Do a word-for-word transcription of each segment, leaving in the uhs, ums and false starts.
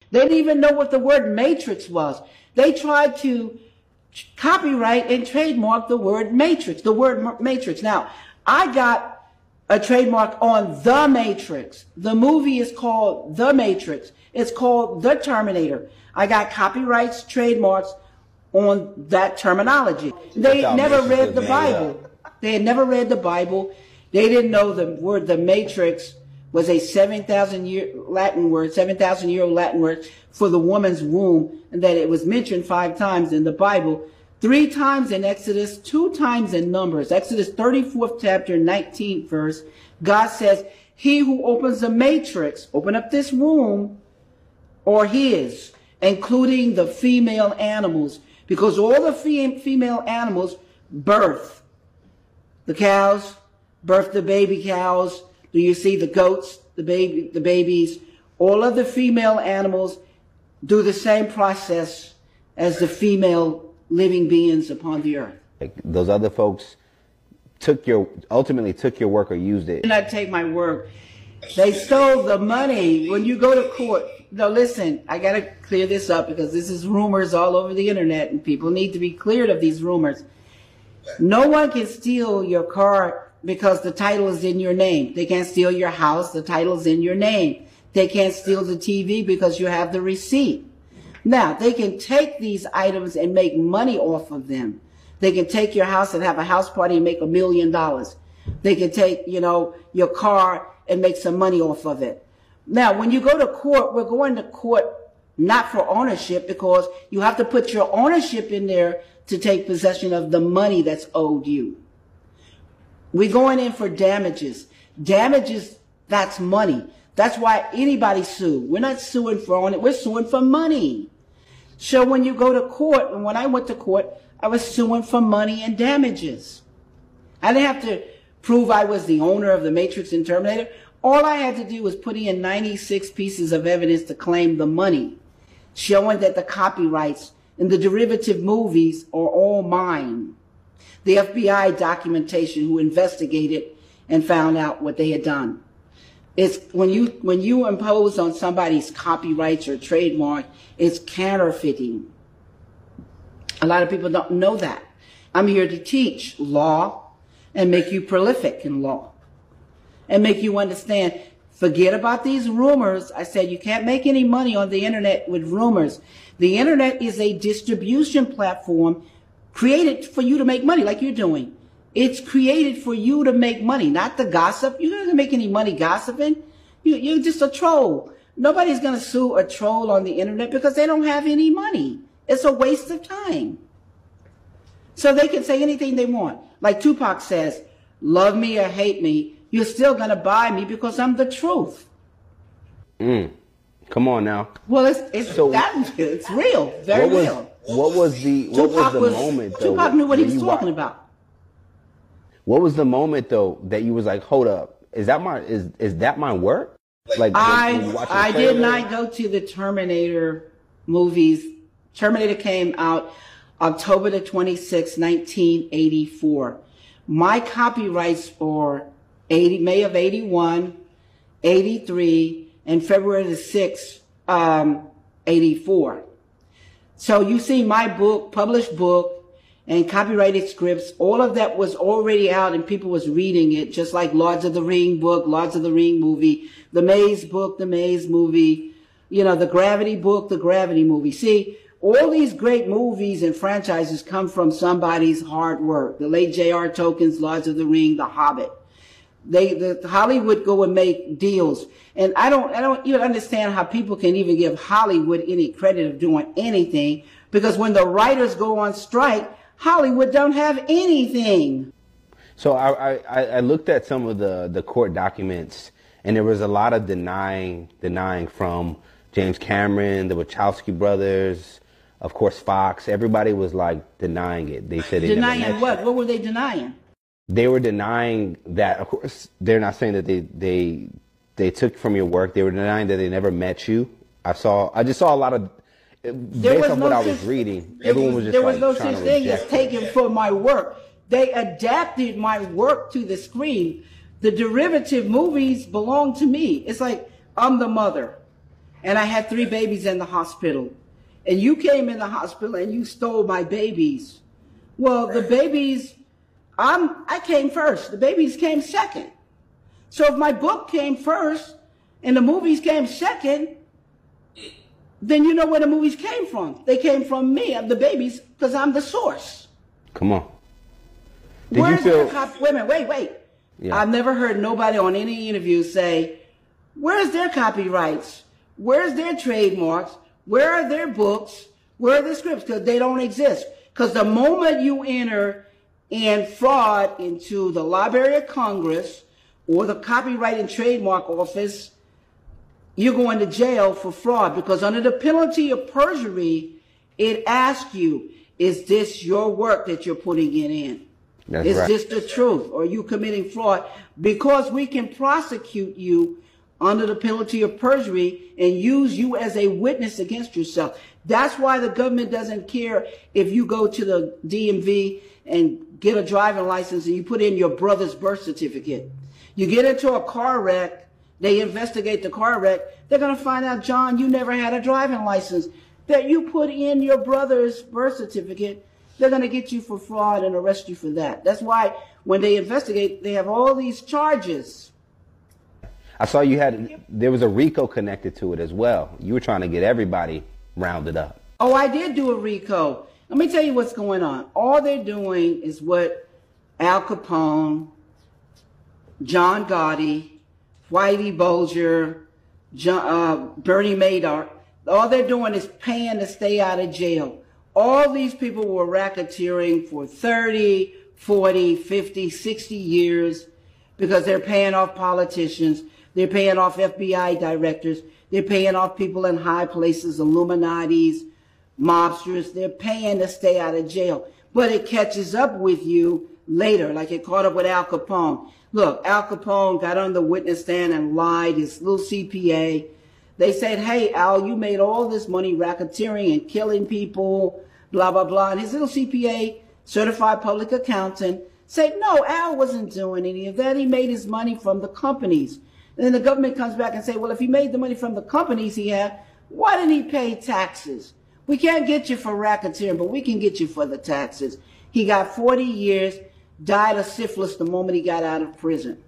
They didn't even know what the word matrix was. They tried to copyright and trademark the word matrix, the word matrix. Now, I got a trademark on The Matrix. The movie is called The Matrix. It's called The Terminator. I got copyrights, trademarks on that terminology. They had never read the Bible. They had never read the Bible. They didn't know the word The Matrix was a seven thousand year Latin word, seven thousand year old Latin word for the woman's womb, and that it was mentioned five times in the Bible, three times in Exodus, two times in Numbers. Exodus thirty-fourth chapter, nineteenth verse, God says, he who opens the matrix, open up this womb, or his, including the female animals, because all the fem female animals birth. The cows birth the baby cows. Do you see the goats, the baby, the babies? All of the female animals do the same process as the female living beings upon the earth. Like those other folks took your, ultimately took your work or used it. Did not take my work. They stole the money. When you go to court, no, listen, I got to clear this up because this is rumors all over the internet and people need to be cleared of these rumors. No one can steal your car because the title is in your name. They can't steal your house. The title is in your name. They can't steal the T V because you have the receipt. Now, they can take these items and make money off of them. They can take your house and have a house party and make a million dollars. They can take, you know, your car and make some money off of it. Now, when you go to court, we're going to court not for ownership because you have to put your ownership in there to take possession of the money that's owed you. We're going in for damages. Damages, that's money. That's why anybody sue. We're not suing for owning, we're suing for money. So when you go to court, and when I went to court, I was suing for money and damages. I didn't have to prove I was the owner of the Matrix and Terminator. All I had to do was put in ninety-six pieces of evidence to claim the money, showing that the copyrights and the derivative movies are all mine. The F B I documentation who investigated and found out what they had done. It's when you when you impose on somebody's copyrights or trademark, it's counterfeiting. A lot of people don't know that. I'm here to teach law and make you prolific in law and make you understand. Forget about these rumors. I said you can't make any money on the internet with rumors. The internet is a distribution platform created for you to make money like you're doing. It's created for you to make money, not the gossip. You're not going to make any money gossiping. You, you're just a troll. Nobody's going to sue a troll on the internet because they don't have any money. It's a waste of time. So they can say anything they want. Like Tupac says, love me or hate me, you're still going to buy me because I'm the truth. Mm. Come on now. Well, it's it's, so, that, it's real, very what was, real. What was the what Tupac was the was, moment though? Tupac knew what he was talking watched? about. What was the moment though that you was like, hold up, is that my is is that my work? Like I when, when I did not go to the Terminator movies. Terminator came out October the twenty-sixth, nineteen eighty-four. My copyrights are eighty May of eighty-one, eighty-three, and February the sixth, um, eighty-four. So you see my book, published book, and copyrighted scripts, all of that was already out and people was reading it, just like Lords of the Ring book, Lords of the Ring movie, the Maze book, the Maze movie, you know, the Gravity book, the Gravity movie. See, all these great movies and franchises come from somebody's hard work. The late J R Tolkien's Lords of the Ring, The Hobbit. They, the Hollywood go and make deals. And I don't, I don't even understand how people can even give Hollywood any credit of doing anything, because when the writers go on strike, Hollywood don't have anything. So I, I, I looked at some of the, the court documents, and there was a lot of denying, denying from James Cameron, the Wachowski brothers, of course Fox. Everybody was like denying it. They said they denying never met what? you. What were they denying? They were denying that. Of course, they're not saying that they they they took from your work. They were denying that they never met you. I saw. I just saw a lot of. Based on what I was reading, everyone was just there was like no trying such to thing as reject taking from my work. They adapted my work to the screen. The derivative movies belong to me. It's like I'm the mother. and I had three babies in the hospital, and you came in the hospital and you stole my babies. Well, the babies, I'm, I came first. The babies came second. So if my book came first and the movies came second, then you know where the movies came from. They came from me, the babies, because I'm the source. Come on. Did Where's you feel? their cop- wait a minute, wait, wait. Yeah. I've never heard nobody on any interview say, where's their copyrights? Where's their trademarks? Where are their books? Where are their scripts? Because they don't exist. Because the moment you enter in fraud into the Library of Congress or the Copyright and Trademark Office, you're going to jail for fraud, because under the penalty of perjury, it asks you, is this your work that you're putting it in? That's Is right. this the truth? Or are you committing fraud? Because we can prosecute you under the penalty of perjury and use you as a witness against yourself. That's why the government doesn't care if you go to the D M V and get a driving license and you put in your brother's birth certificate. You get into a car wreck, they investigate the car wreck, they're going to find out, John, you never had a driving license. That you put in your brother's birth certificate, they're going to get you for fraud and arrest you for that. That's why when they investigate, they have all these charges. I saw you had, there was a RICO connected to it as well. You were trying to get everybody rounded up. Oh, I did do a RICO. Let me tell you what's going on. All they're doing is what Al Capone, John Gotti, Whitey Bulger, John, uh, Bernie Madoff, all they're doing is paying to stay out of jail. All these people were racketeering for thirty, forty, fifty, sixty years because they're paying off politicians. They're paying off F B I directors. They're paying off people in high places, Illuminatis, mobsters. They're paying to stay out of jail. But it catches up with you later, like it caught up with Al Capone. Look, Al Capone got on the witness stand and lied, his little C P A. They said, hey, Al, you made all this money racketeering and killing people, blah, blah, blah. And his little C P A, certified public accountant, said, no, Al wasn't doing any of that. He made his money from the companies. And then the government comes back and say, well, if he made the money from the companies he had, why didn't he pay taxes? We can't get you for racketeering, but we can get you for the taxes. He got forty years, died of syphilis the moment he got out of prison.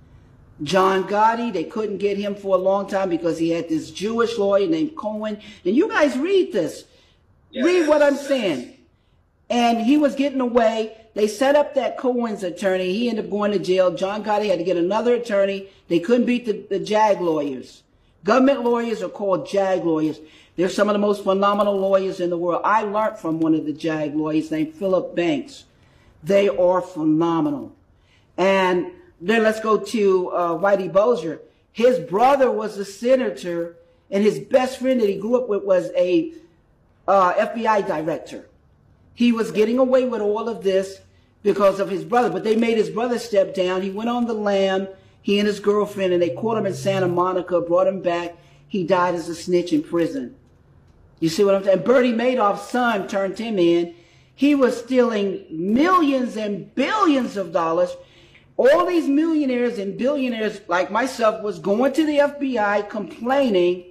John Gotti, they couldn't get him for a long time because he had this Jewish lawyer named Cohen. And you guys read this. Yeah, read what I'm saying. And he was getting away. They set up that Cohen's attorney. He ended up going to jail. John Gotti had to get another attorney. They couldn't beat the, the JAG lawyers. Government lawyers are called JAG lawyers. They're some of the most phenomenal lawyers in the world. I learned from one of the JAG lawyers named Philip Banks. They are phenomenal. And then let's go to uh, Whitey Bulger. His brother was a senator, and his best friend that he grew up with was a uh, F B I director. He was getting away with all of this because of his brother, but they made his brother step down. He went on the lam, he and his girlfriend, and they caught him in Santa Monica, brought him back. He died as a snitch in prison. You see what I'm saying? Bernie Madoff's son turned him in. He was stealing millions and billions of dollars. All these millionaires and billionaires like myself was going to the F B I complaining,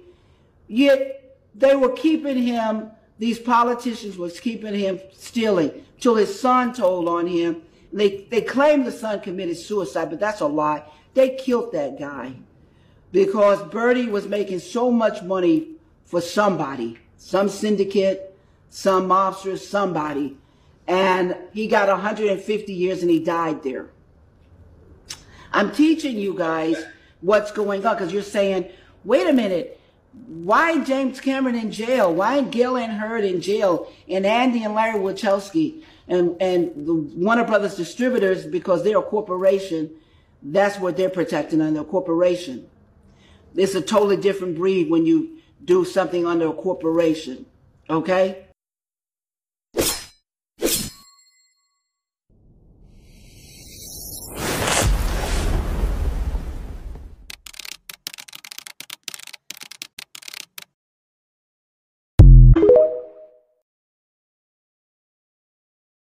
yet they were keeping him, these politicians was keeping him stealing, till his son told on him. They, they claimed the son committed suicide, but that's a lie. They killed that guy because Bernie was making so much money for somebody, some syndicate, some mobster, somebody, and he got one hundred fifty years and he died there. I'm teaching you guys what's going on because you're saying, wait a minute, why James Cameron in jail? Why Gil Ann Hurd in jail? And Andy and Larry Wachowski and, and the Warner Brothers distributors, because they're a corporation, that's what they're protecting under a corporation. It's a totally different breed when you do something under a corporation, okay?